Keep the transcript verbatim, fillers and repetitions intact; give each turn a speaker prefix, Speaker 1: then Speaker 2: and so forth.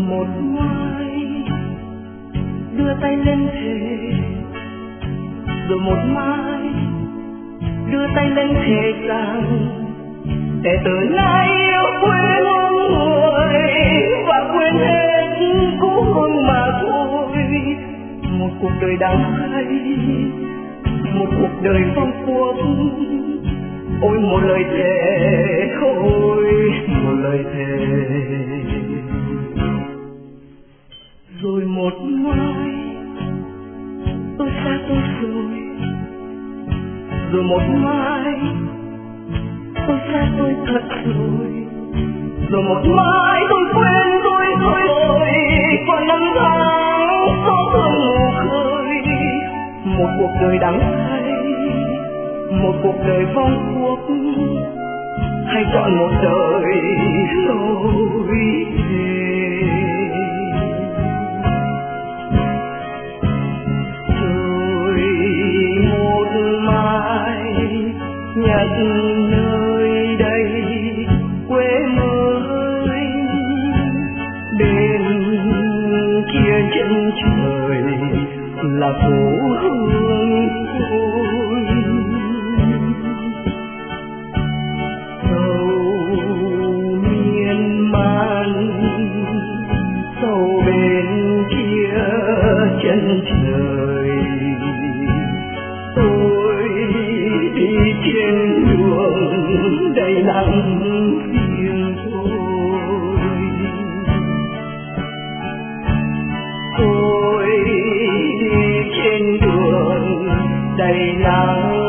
Speaker 1: một mai đưa tay lên thề, rồi một mai đưa tay lên thề rằng để từ nay yêu quên người và quên hết cũ hôn mà thôi. Một cuộc đời đắng cay, một cuộc đời phong quốc, ôi một lời thề, ôi một lời thề. Rồi một mai tôi xa tôi rồi, rồi một mai tôi xa tôi thật rồi, rồi một mai tôi quên tôi thôi rồi, còn năm tháng gió thương ngủ khơi. Một cuộc đời đắng cay, một cuộc đời vong quốc, hay chọn một đời lối về. Rồi một mai nhặt nơi đây quê mới, bên kia chân trời là phố hương thôi. Sâu miên man, sâu bên kia chân trời, tôi đi trên đường đầy nắng riêng thôi. Tôi đi trên đường đầy nắng